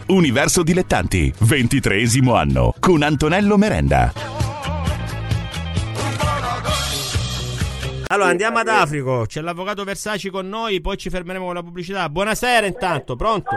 Universo Dilettanti, 23° anno, con Antonello Merenda. Allora andiamo ad Africo, c'è l'avvocato Versace con noi, poi ci fermeremo con la pubblicità. Buonasera intanto, pronto?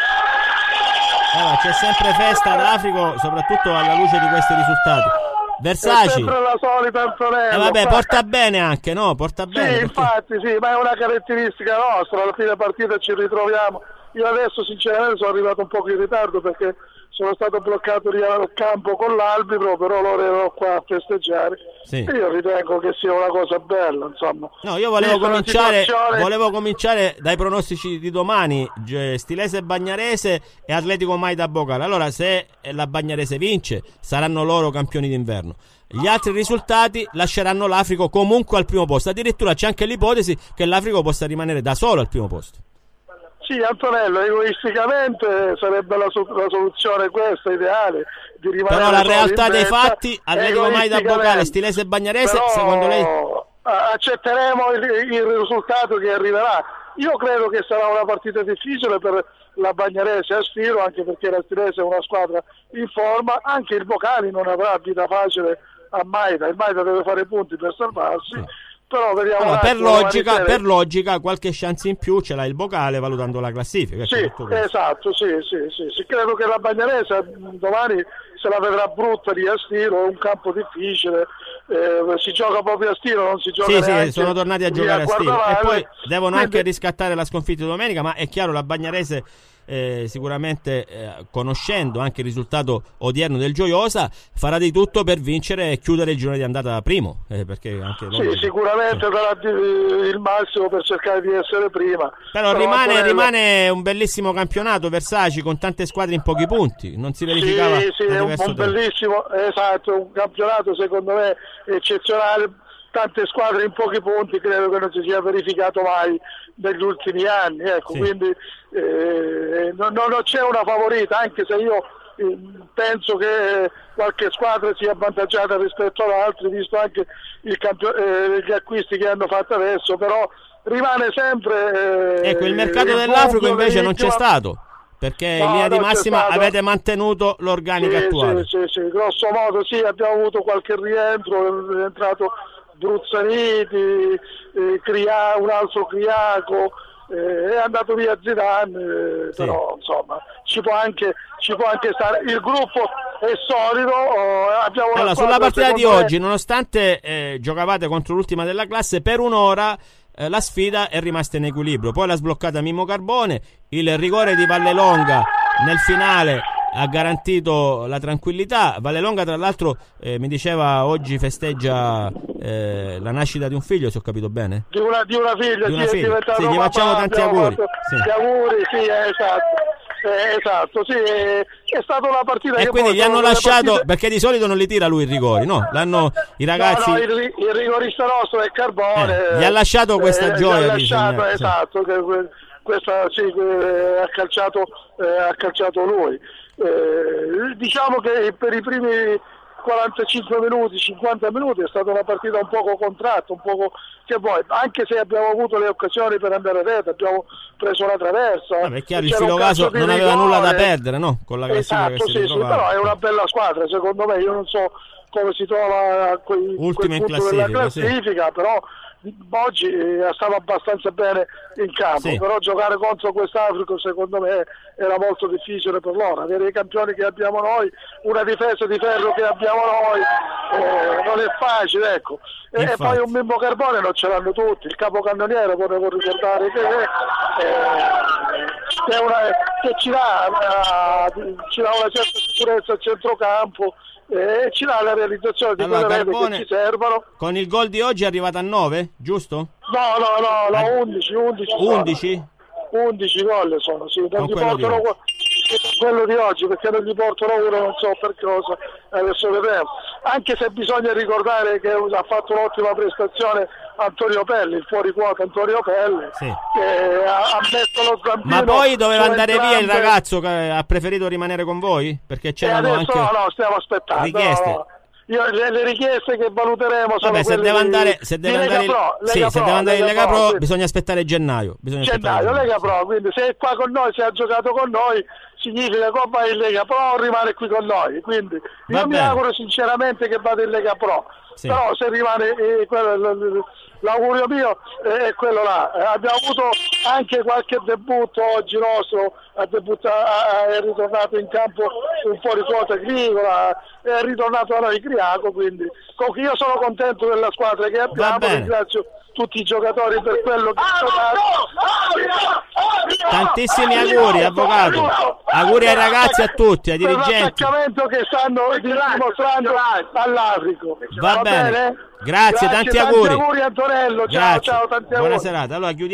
Allora, c'è sempre festa ad Africo, soprattutto alla luce di questi risultati. Versace. È sempre la solita Antonello. Vabbè, porta bene anche, no? Porta bene. Sì, perché... infatti, sì, ma è una caratteristica nostra, alla fine partita ci ritroviamo. Io adesso sinceramente sono arrivato un po' in ritardo perché sono stato bloccato lì al campo con l'arbitro, però loro erano qua a festeggiare. Sì. Io ritengo che sia una cosa bella, insomma. No, io volevo cominciare dai pronostici di domani, Stilese Bagnarese e Atletico Maida Bocale. Allora, se la Bagnarese vince, saranno loro campioni d'inverno. Gli altri risultati lasceranno l'Africo comunque al primo posto. Addirittura c'è anche l'ipotesi che l'Africo possa rimanere da solo al primo posto. Sì, Antonello, egoisticamente sarebbe la soluzione questa, ideale, di rimanere. Però la realtà dei fatti, Atletico Maida Bocale, Stilese Bagnarese, però, secondo lei? Accetteremo il risultato che arriverà. Io credo che sarà una partita difficile per la Bagnarese a Stiro, anche perché la Stilese è una squadra in forma, anche il Bocali non avrà vita facile a Maida, il Maida deve fare punti per salvarsi. Sì. Però vediamo per logica qualche chance in più ce l'ha il Bocale valutando la classifica. Sì, esatto, sì. Credo che la Bagnarese domani se la vedrà brutta lì a Stiro, è un campo difficile, si gioca proprio a Stiro, non si gioca Sì, sono tornati a giocare a Stiro e poi devono anche riscattare la sconfitta di domenica, ma è chiaro la Bagnarese sicuramente conoscendo anche il risultato odierno del Gioiosa farà di tutto per vincere e chiudere il girone di andata primo, perché anche sicuramente darà il massimo per cercare di essere prima. Però rimane un bellissimo campionato, Versace, con tante squadre in pochi punti, non si verificava è un bellissimo, esatto, un campionato secondo me eccezionale, tante squadre in pochi punti, credo che non si sia verificato mai negli ultimi anni, ecco. Sì. Quindi non c'è una favorita, anche se io penso che qualche squadra sia avvantaggiata rispetto ad altri, visto anche gli acquisti che hanno fatto adesso, però rimane sempre ecco, il mercato dell'Africo invece non c'è stato, perché in linea di massima avete mantenuto l'organico attuale. Sì, grosso modo sì, abbiamo avuto qualche rientro, è rientrato Bruzzaniti, un altro Criaco, è andato via Zidane, sì. Però insomma ci può anche stare, il gruppo è solido. Abbiamo sulla partita di oggi, nonostante giocavate contro l'ultima della classe, per un'ora la sfida è rimasta in equilibrio, poi l'ha sbloccata Mimmo Carbone, il rigore di Vallelonga nel finale ha garantito la tranquillità. Vallelonga tra l'altro mi diceva oggi festeggia la nascita di un figlio, se ho capito bene, di una figlia. Sì, gli facciamo tanti auguri. Gli auguri, sì, esatto, sì, è stata una partita e quindi gli hanno lasciato, perché di solito non li tira lui i rigori, no? I ragazzi il rigorista nostro è Carbone, gli ha lasciato questa gioia, esatto, che questa ha calciato lui. Diciamo che per i primi 45 minuti, 50 minuti è stata una partita un poco contratta, un poco che vuoi, anche se abbiamo avuto le occasioni per andare a rete, abbiamo preso una traversa. È chiaro, il Filovaso non aveva nulla da perdere, no? Con la classifica che si ritrovava. Però è una bella squadra, secondo me. Io non so come si trova a quel punto della classifica, però oggi stava abbastanza bene in campo, però giocare contro quest'Africa secondo me era molto difficile per loro. Avere i campioni che abbiamo noi, una difesa di ferro che abbiamo noi, non è facile, ecco. E poi un Mimmo Carbone non ce l'hanno tutti, il capocannoniere volevo ricordare che ci dà una certa sicurezza al centrocampo, ci dà la realizzazione di quelle reti che ci servono. Con il gol di oggi è arrivato a 9, giusto? No, 11 gol sono, sì, non gli portano quello di oggi, perché non gli portano uno, non so per cosa, adesso vedremo. Anche se bisogna ricordare che ha fatto un'ottima prestazione Antonio Pelli, il fuori quota Antonio Pelli, che ha messo lo zampino. Ma poi doveva andare via il ragazzo che ha preferito rimanere con voi? Perché c'erano adesso anche stiamo aspettando richieste. le richieste che valuteremo sono se deve andare in Lega Pro bisogna aspettare gennaio. Lega Pro, quindi se è qua con noi, se ha giocato con noi, significa che va in Lega Pro o rimane qui con noi. Quindi io mi auguro sinceramente che vada in Lega Pro. Sì. Però se rimane l'augurio mio è quello là. Abbiamo avuto anche qualche debutto oggi nostro, è ritornato in campo un fuori quota Agricola, è ritornato a noi Criaco, quindi io sono contento della squadra che abbiamo, ringrazio tutti i giocatori per quello che sono stato. Tantissimi auguri, avvocato. Auguri ai ragazzi, a tutti, ai dirigenti. Per l'attaccamento che stanno dimostrando all'Africo. Va bene. Grazie, tanti auguri. Tanti auguri Antonello. Ciao, tanti auguri. Buona serata. Allora chiudiamo.